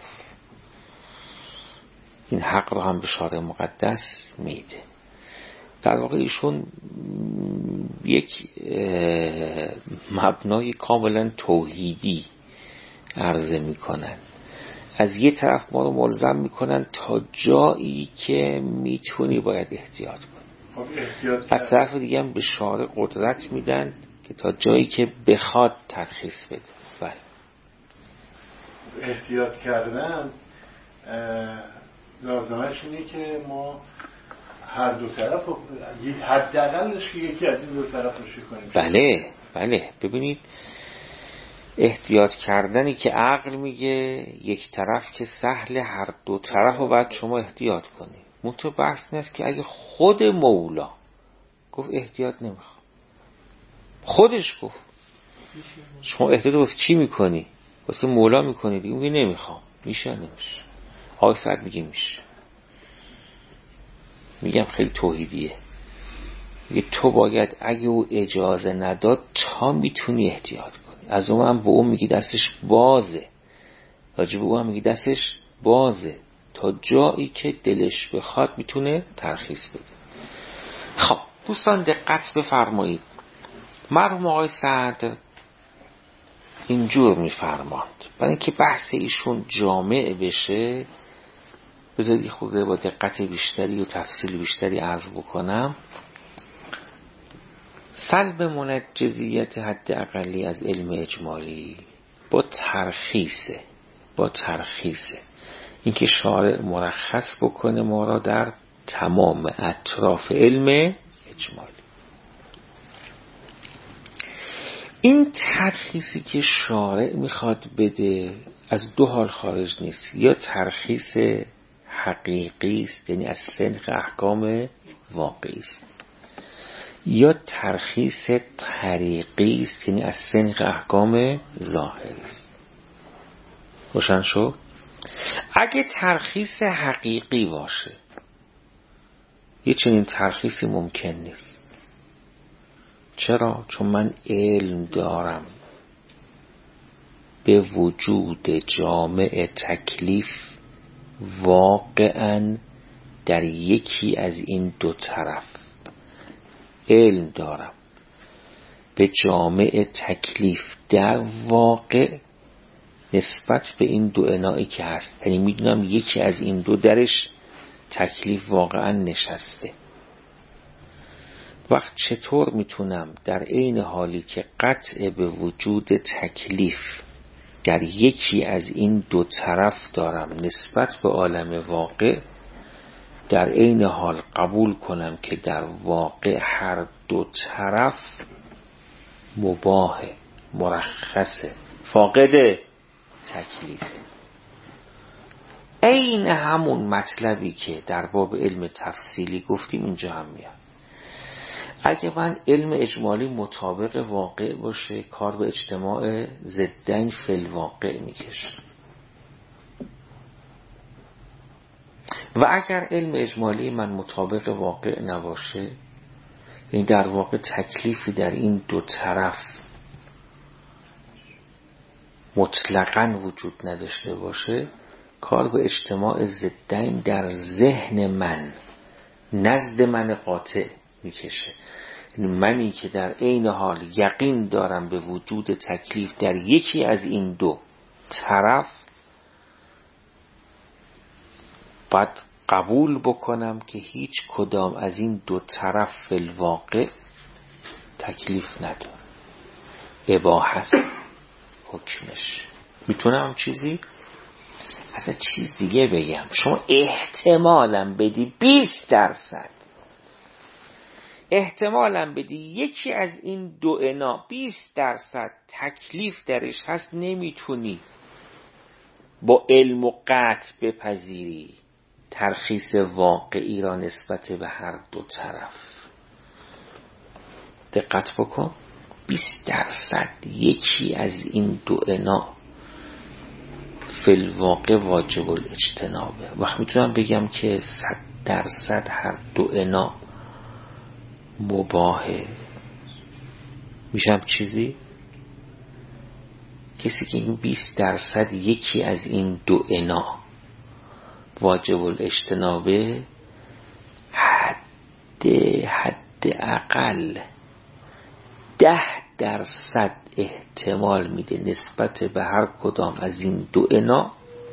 این حق رو هم به شارع مقدس میده. در واقع ایشون یک مبنای کاملا توحیدی عرضه میکنن. از یه طرف ما رو ملزم میکنن تا جایی که میتونی باید احتیاط کنی، خب احتیاط از طرف دیگه هم به شارع قدرت میدن که تا جایی که بخواد ترخیص بده. بله، احتیاط کردن لازمش اینه که ما هر دو طرف رو حداقلش که یکی از این دو طرف رو کنیم. بله بله. ببینید احتیاط کردنی که عقل میگه یک طرف که سهل، هر دو طرف رو باید شما احتیاط کنی. منطقه بحث نیست که اگه خود مولا گفت احتیاط نمیخوام، خودش گفت شما احتیاط واسه چی میکنی؟ واسه مولا میکنی دیگه، میگه نمیخوام، میشه نمیشه. آقای سعد میگه میشه. میگم خیلی توحیدیه. میگه تو باید اگه او اجازه نداد تا میتونی احتیاط کنی. از اون هم به اون میگی دستش بازه، راجب او هم میگی دستش بازه، تا جایی که دلش بخواد میتونه ترخیص بده. خب دوستان دقت بفرمایید، مرحوم آقای سعد اینجور میفرماند برای اینکه بحث ایشون جامع بشه، بذارید خود با دقت بیشتری و تفصیل بیشتری عرض بکنم. سلب منجزیت حد اقلی از علم اجمالی با ترخیصه با ترخیصه اینکه شارع مرخص بکنه ما را در تمام اطراف علم اجمالی. این ترخیصی که شارع میخواد بده از دو حال خارج نیست، یا ترخیص حقیقی است، یعنی از سنخ احکام واقعی است، یا ترخیص طریقی است، یعنی از سنخ احکام ظاهری است. روشن شد؟ اگه ترخیص حقیقی باشه، یه چنین ترخیصی ممکن نیست. چرا؟ چون من علم دارم به وجود جامع تکلیف واقعاً در یکی از این دو طرف. علم دارم به جامع تکلیف در واقع نسبت به این دو انایی که هست، یعنی میدونم یکی از این دو درش تکلیف واقعا نشسته. وقت چطور میتونم در عین حالی که قطع به وجود تکلیف در یکی از این دو طرف دارم نسبت به عالم واقع، در عین حال قبول کنم که در واقع هر دو طرف مباح، مرخصه، فاقد تکلیفه. عین همون مطلبی که در باب علم تفصیلی گفتیم اینجا هم میاد. اگه من علم اجمالی مطابق واقع باشه، کار به اجتماع ضدن فی الواقع میکشه. و اگر علم اجمالی من مطابق واقع نباشه، یعنی در واقع تکلیفی در این دو طرف مطلقاً وجود نداشته باشه، کار به اجتماع ضدن در ذهن من، نزد من قاطع میکشه. منی که در عین حال یقین دارم به وجود تکلیف در یکی از این دو طرف، باید قبول بکنم که هیچ کدام از این دو طرف فی الواقع تکلیف نداره، اباحه است حکمش. میتونم چیزی اصلا چیز دیگه بگم، شما احتمالاً بدی بیست درصد، احتمالاً بدی یکی از این دو انا بیست درصد تکلیف درش هست، نمیتونی با علم و قطع بپذیری ترخیص واقعی را نسبت به هر دو طرف. دقت بکن، بیست درصد یکی از این دو انا فی الواقع واجب الاجتنابه. وقت میتونم بگم که صد درصد هر دو انا مباهه، میشم چیزی؟ کسی که این بیست درصد یکی از این دو انا واجب الاجتنابه، حد حد اقل ده درصد احتمال میده نسبت به هر کدام از این دو انا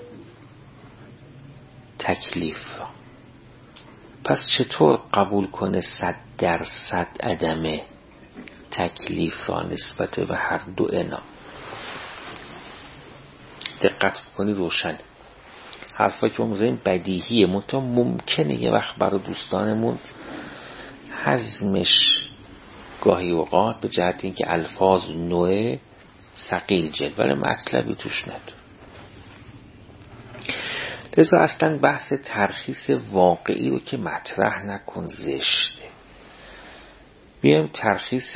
تکلیف را. پس چطور قبول کنه صد درصد عدم تکلیف را نسبت به هر دو انا؟ دقت بکنی روشن. حرفا که موزه بدیهیه، منتها ممکنه یه وقت برای دوستانمون هضمش گاهی اوقات به جهت اینکه الفاظ نوعه ثقیل جلوه، ولی مطلبی توش نداره. لذا اصلا بحث ترخیص واقعی رو که مطرح نکن، زشته. بیایم ترخیص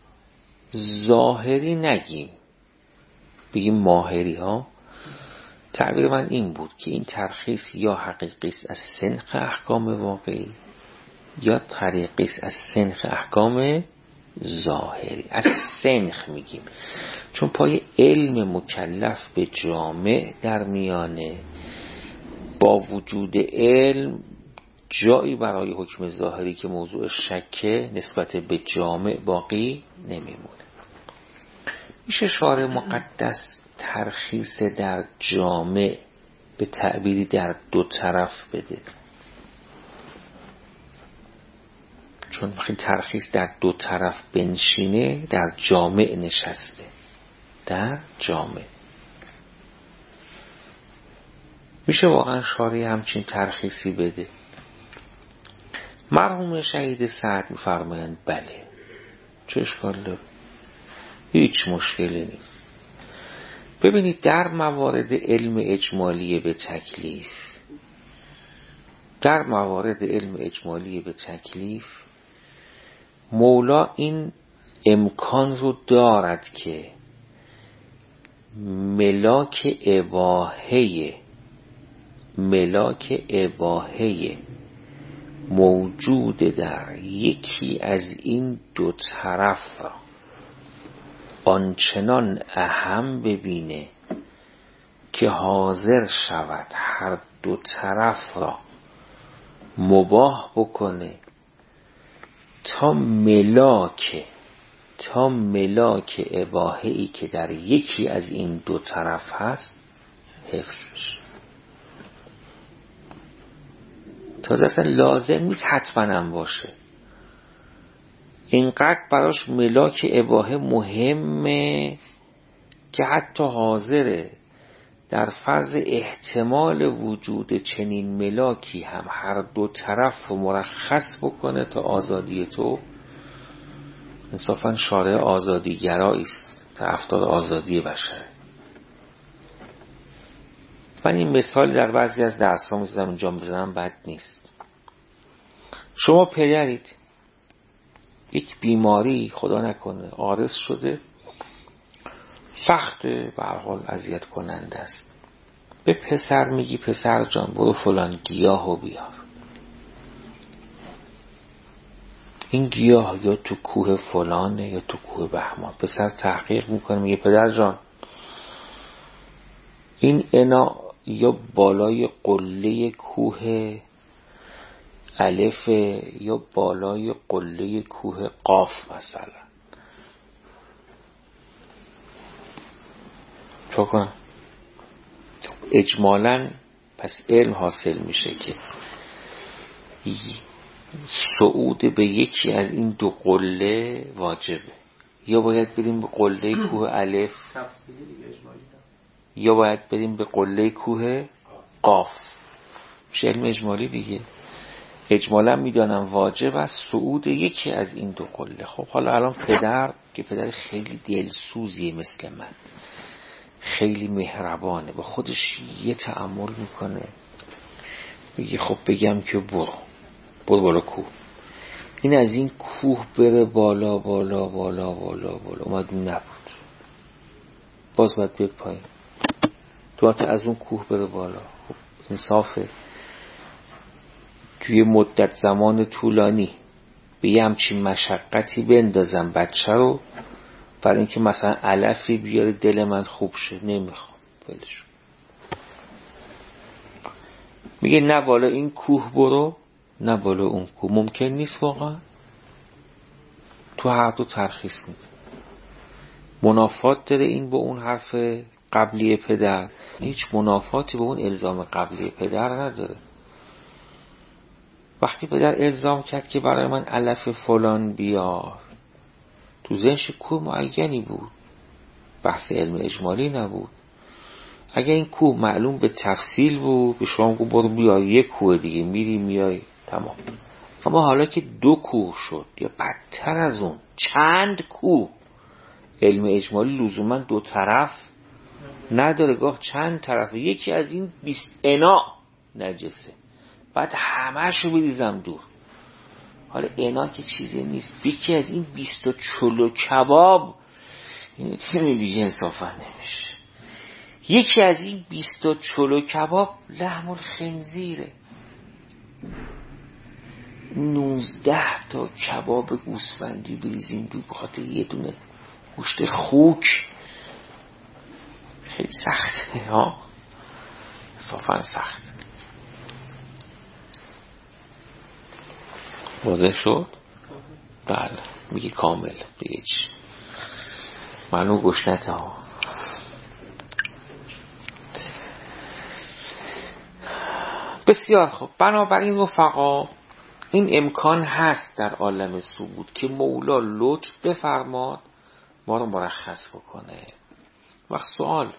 ظاهری نگیم، بگیم ماهری ها. تعبیر من این بود که این ترخیص یا حقیقی است از سنخ احکام واقعی، یا طریقی است از سنخ احکام ظاهری. از سنخ میگیم چون پای علم مکلف به جامع در میانه، با وجود علم جایی برای حکم ظاهری که موضوع شکه نسبت به جامع باقی نمیمونه. میشه شارع مقدس ترخیص در جامع به تعبیری در دو طرف بده، چون وقتی ترخیص در دو طرف بنشینه در جامع نشسته، در جامع. میشه واقعا شارع همچین ترخیصی بده؟ مرحوم شهید سعد میفرمایند بله، چه اشکال داره؟ هیچ مشکلی نیست. ببینید در موارد علم اجمالی به تکلیف، در موارد علم اجمالی به تکلیف مولا این امکان رو دارد که ملاک اباحه ملاک اباحه موجود در یکی از این دو طرف را آنچنان اهم ببینه که حاضر شود هر دو طرف را مباح بکنه تا ملاک تا ملاک اباحه‌ای که در یکی از این دو طرف هست حفظ بشه. تازه اصلا لازم نیست حتما هم باشه، اینقدر براش ملاک اباحه مهمه که حتی حاضره در فرض احتمال وجود چنین ملاکی هم هر دو طرف رو مرخص بکنه تا آزادی تو. انصافاً شارع آزادیگرایی است، طرفدار آزادی بشر. من این مثال در بعضی از درس‌ها می‌زدم، اینجا بزنم بد نیست. شما پدرید، یک بیماری خدا نکنه عارض شده، سخته، به هر حال اذیت کننده است، به پسر میگی پسر جان برو فلان گیاهو بیار. این گیاه یا تو کوه فلانه یا تو کوه بهمان. پسر تحقیق میکنه میگه پدر جان این انا یا بالای قله کوه الف یا بالای قله کوه قاف مثلا. چون کنم اجمالاً پس علم حاصل میشه که صعود به یکی از این دو قله واجبه، یا باید بریم به قله کوه الف یا باید بریم به قله کوه قاف. میشه علم اجمالی دیگه. اجمالا میدانم واجب است صعود یکی از این دو قله. خب حالا الان پدر که پدر خیلی دلسوزیه مثل من، خیلی مهربانه، با خودش یه تأمل میکنه، میگه خب بگم که برو برو بالا کوه. این از این کوه بره بالا بالا بالا بالا بالا اومد نبود، باز باید بیاد پایین. تو حتی از اون کوه بره بالا. خب انصافه توی مدت زمان طولانی به یه همچین مشقتی بندازم بچه رو برای اینکه مثلا علفی بیاره دل من خوب شه؟ نمیخوام بلش. میگه نه بالا این کوه برو نه بالا اون کوه. ممکن نیست واقعا. تو هر دو ترخیص میده. منافات داره این با اون حرف قبلی پدر؟ هیچ منافاتی با اون الزام قبلی پدر نداره. وقتی پدر الزام کرد که برای من علف فلان بیار، تو ذهنش کوه معینی بود، بحث علم اجمالی نبود. اگه این کوه معلوم به تفصیل بود به شما گفت برو بیار یک کوه دیگه، میری میای تمام. اما حالا که دو کوه شد یا بدتر از اون چند کوه، علم اجمالی لزوما دو طرف نداره، گاه چند طرف. یکی از این بیست انا نجسه، بعد همه‌شو بریزم دور. حالا انا که چیزی نیست، یکی از این بیست و چلو کباب، این تیمی دیگه انصافا نمیشه. یکی از این بیست و چلو کباب لحم الخنزیره. نوزده تا کباب گوسفندی بریزیم دور بخاطر یه دونه گوشت خوک، خیلی سخته ها، انصافا سخت. واضح شد؟ بله میگه کامل دیگه چی معلوم گشنته ها. بسیار خوب. بنابراین رفقا این امکان هست در عالم ثبوت که مولا لطف بفرماد ما رو مرخص بکنه. وقت سوال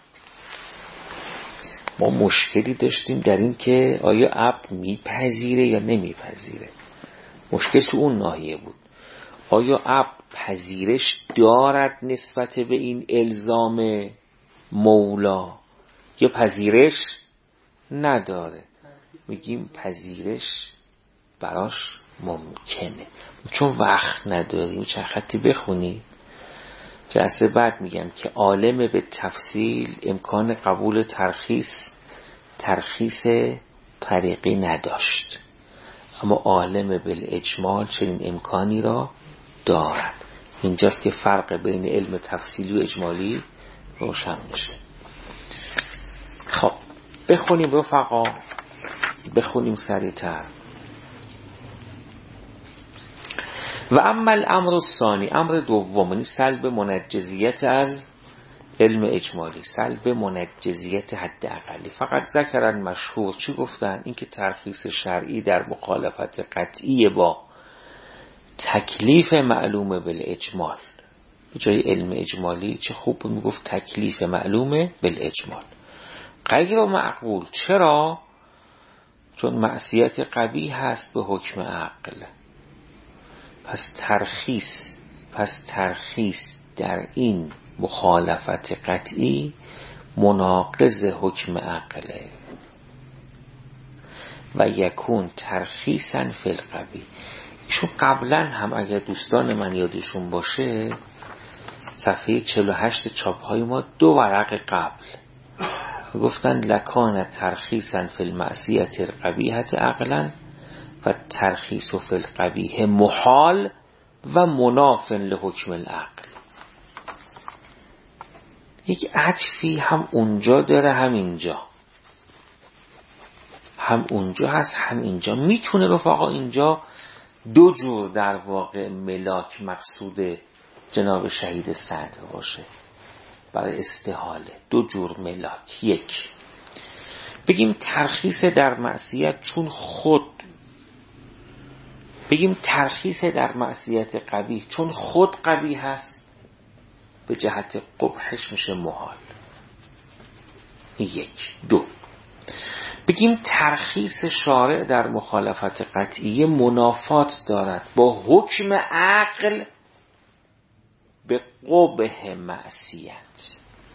ما مشکلی داشتیم در این که آیا اب میپذیره یا نمیپذیره. مشکل تو اون ناحیه بود. آیا اب پذیرش دارد نسبت به این الزام مولا یا پذیرش نداره؟ میگیم پذیرش براش ممکنه چون وقت نداریم. چند خطی بخونی جلسه بعد میگم که عالم به تفصیل امکان قبول ترخیص ترخیص طریقی نداشت، اما عالم بالاجمال چنین امکانی را دارد. اینجاست که فرق بین علم تفصیلی و اجمالی روشن میشه. خب بخونیم رفقا، بخونیم سریعتر. و اما الامر الثانی، امر دوم، سلب منجزیت از علم اجمالی، سلب منجزیت حد اقلی. فقط ذکرن مشهور چی گفتن؟ این که ترخیص شرعی در مخالفت قطعی با تکلیف معلومه بالاجمال. به جای علم اجمالی چه خوب بود میگفت تکلیف معلومه بالاجمال. غیر معقول. چرا؟ چون معصیت قبیح هست به حکم عقل. پس ترخیص پس ترخیص در این مخالفت قطعی مناقض حکم عقله و یکون ترخیصا فی القبیح. ایشون قبلا هم اگر دوستان من یادشون باشه صفحه چهل و هشت چاپ های ما دو ورق قبل گفتن لکان ترخیصا فی المعصیت القبیحة عقلا و ترخیص فی القبیح محال و مناف لحکم العقل. یک عطفی هم اونجا داره هم اینجا، هم اونجا هست هم اینجا. میتونه رفقا اینجا دو جور در واقع ملاک مقصود جناب شهید صدر باشه برای استحاله. دو جور ملاک. یک، بگیم ترخیص در معصیت چون خود بگیم ترخیص در معصیت قبیح چون خود قبیح هست به جهت قبحش میشه محال. یک. دو، بگیم ترخیص شارع در مخالفت قطعیه منافات دارد با حکم عقل به قبح معصیت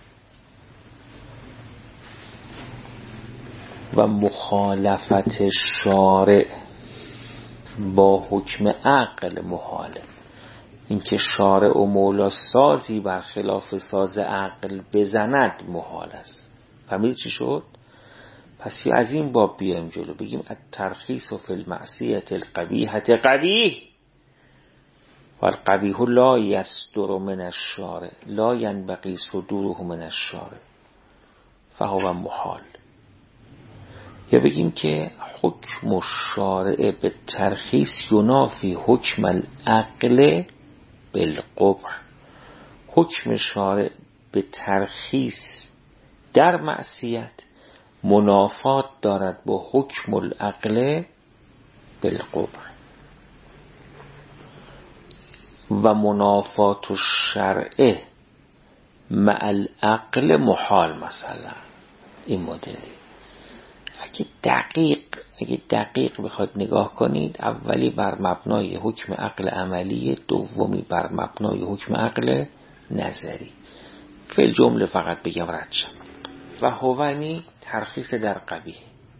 و مخالفت شارع با حکم عقل محاله. اینکه شارع و مولا سازی برخلاف ساز عقل بزند محال است. فهمید چی شد؟ پس از این باب بیایم جلو بگیم الترخیص فی المعصیة القبیحة قبیح و القبیح لا یصدر من الشارع لا ینبغی صدوره من الشارع فهو محال. یا بگیم که حکم الشارع به ترخیص ینافی حکم العقل بالقبح. حکم شارع به ترخیص در معصیت منافات دارد با حکم العقل بالقبح و منافات الشرع مع العقل محال. مثلا این مدلی اگه دقیق اگه دقیق بخواد نگاه کنید، اولی بر مبنای حکم عقل عملی، دومی بر مبنای حکم عقل نظری. فی جمله فقط بگم رد شم. و هوانی ترخیص در قبیح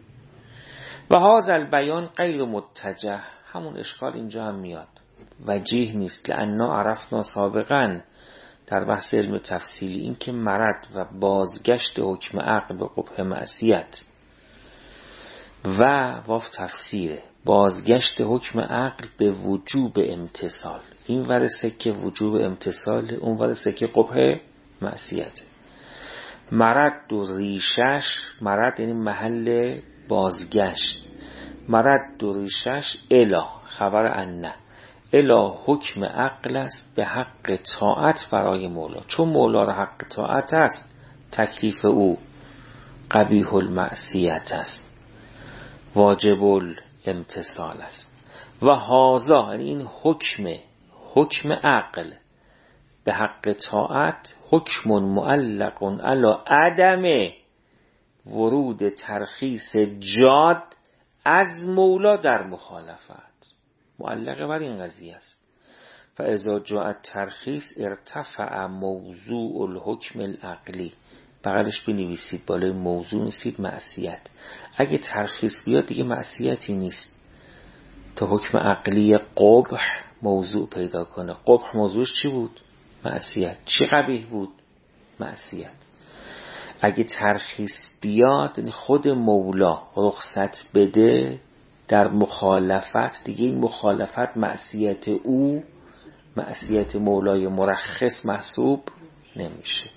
و هذا البیان غیر متجه. همون اشکال اینجا هم میاد، وجیه نیست. لأننا عرفنا سابقا در بحث علم تفصیلی این که مرد و بازگشت حکم عقل به قبح معصیت و واف تفسیره بازگشت حکم عقل به وجوب امتصال. این ورسه که وجوب امتصال، اون ورسه که قبح معصیت. مرد و ریشش، مرد یعنی محل بازگشت، مرد و ریشش الا خبر انه الا حکم عقل است به حق طاعت برای مولا. چون مولا را حق طاعت است تکلیف او قبیح المعصیت است، واجب الامتصال است. و هازا یعنی این حکم حکم عقل به حق طاعت حکم معلق علی عدم ورود ترخیص جاد از مولا در مخالفت. معلقه بر این قضیه است. فاذا جاء الترخیص ارتفع موضوع الحکم العقلی. بغلش بنویسید، بالای موضوع نویسید معصیت. اگه ترخیص بیاد دیگه معصیتی نیست تا حکم عقلی قبح موضوع پیدا کنه. قبح موضوعش چی بود؟ معصیت. چی قبیح بود؟ معصیت. اگه ترخیص بیاد خود مولا رخصت بده در مخالفت، دیگه این مخالفت معصیت او معصیت مولای مرخص محسوب نمیشه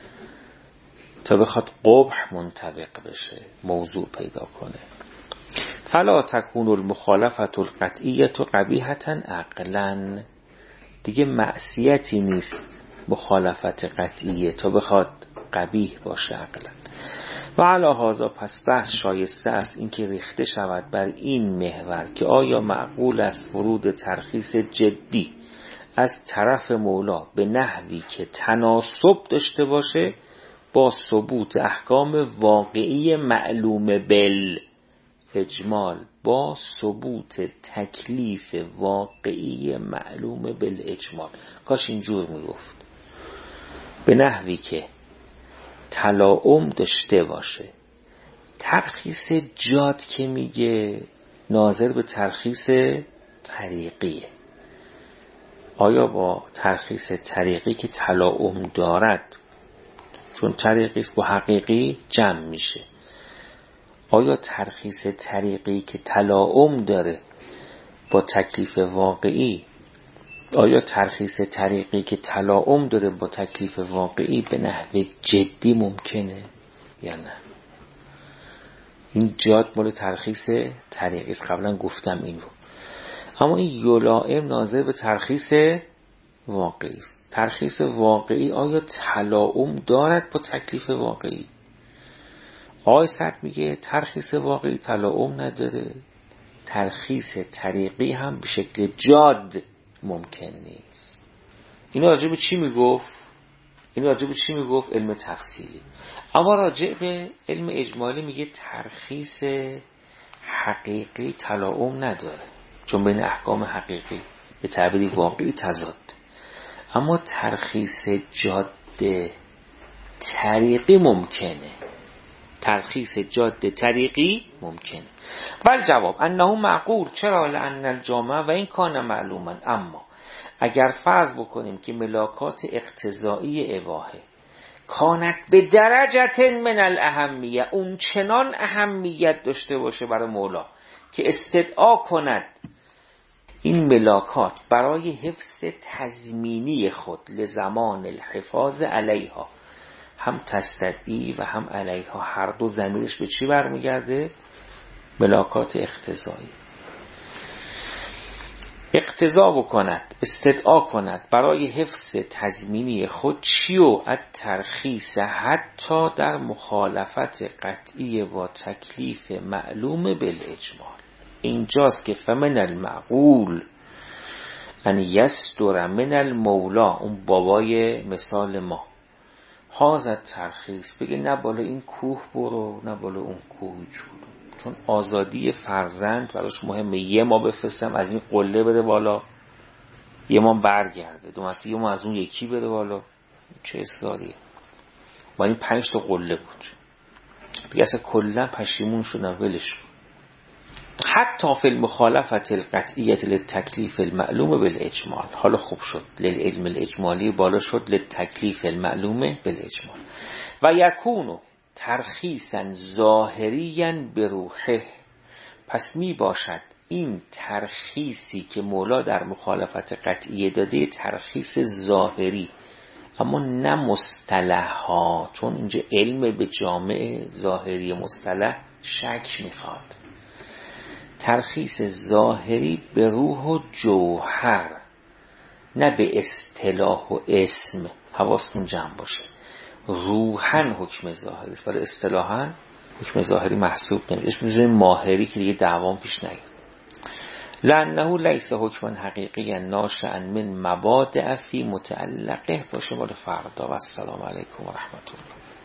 تا بخواد قبح منطبق بشه، موضوع پیدا کنه. فلا تکون المخالفت القطعیه قبیحة عقلا. دیگه معصیتی نیست مخالفت قطعیه تا بخواد قبیح باشه عقلا. و علی هذا پس بحث شایسته است اینکه ریخته شود بر این محور که آیا معقول است ورود ترخیص جدی از طرف مولا به نحوی که تناسب داشته باشه با ثبوت احکام واقعی معلوم بال اجمال، با ثبوت تکلیف واقعی معلوم بال اجمال. کاش اینجور میگفت به نحوی که تلاؤم داشته باشه. ترخیص جاد که میگه ناظر به ترخیص طریقیه. آیا با ترخیص طریقی که تلاؤم دارد، چون طریقی است با حقیقی جمع میشه، آیا ترخیص طریقی که تلاؤم داره با تکلیف واقعی، آیا ترخیص طریقی که تلاؤم داره با تکلیف واقعی به نحو جدی ممکنه یا نه؟ این جاد مال ترخیص طریقی است، قبلا گفتم این رو. اما این یلائم ناظر به ترخیص واقعی است. ترخیص واقعی آیا تلاؤم دارد با تکلیف واقعی؟ آقای سعد میگه ترخیص واقعی تلاؤم نداره، ترخیص طریقی هم به شکل جاد ممکن نیست. این راجع به چی میگفت؟ این راجع به چی میگفت؟ علم تفصیلی. اما راجع به علم اجمالی میگه ترخیص حقیقی تلاؤم نداره، چون بین احکام حقیقی به تعبیری واقعی تضاد. اما ترخیص جاده طریقی ممکنه، ترخیص جاده طریقی ممکنه. بل جواب انه معقول. چرا؟ لان الجامع و این کان معلوما. اما اگر فرض بکنیم که ملاکات اقتضایی اباحه کانت به درجت من الاهمیه، اون چنان اهمیت داشته باشه برای مولا که استدعا کند این ملاکات برای حفظ تضمینی خود لزمان الحفاظ علیها، هم تستدعی و هم علیها، هر دو ضمیرش به چی برمیگرده؟ ملاکات اقتضایی. اقتضا بکند، استدعا کند برای حفظ تضمینی خود چیو؟ از ترخیص حتی در مخالفت قطعی با تکلیف معلوم بالاجمال. اینجاست که فمن المعقول ان یصدر من المولا، اون بابای مثال ما، حاضر ترخیص، بگه نه بالا این کوه برو نه بالا اون کوه جورو، چون آزادی فرزند براش مهمه. یه ما بفرستم از این قله بده بالا، یه ما برگرده، دو مرتبه یه ما از اون یکی بده بالا، چه اصراریه؟ با این پنج تا قله بود، بگه اصلا کلا پشیمون شدن ولش. حتی فی المخالفت القطعیت للتکلیف المعلوم بالاجمال. حالا خوب شد، للعلم الاجمالی بالا شد، للتکلیف المعلوم بالاجمال. و یکونو ترخیصا ظاهریا بروحه، پس می باشد این ترخیصی که مولا در مخالفت قطعیه داده ترخیص ظاهری، اما نه مصطلح ها، چون اینجا علم به جامع ظاهری مصطلح شک میخواد. ترخیص ظاهری به روح و جوهر، نه به اصطلاح و اسم. حواستون جمع باشه، روحن حکم ظاهری است، ولی اصطلاحاً حکم ظاهری محسوب نمیشه. اسم میذاریم ماهری که دیگه دعوام پیش نیاد. لانه لیس حکما حقیقی ناشئا من مبادئ فی متعلقه. باشه مال فردا. و السلام علیکم و رحمت الله.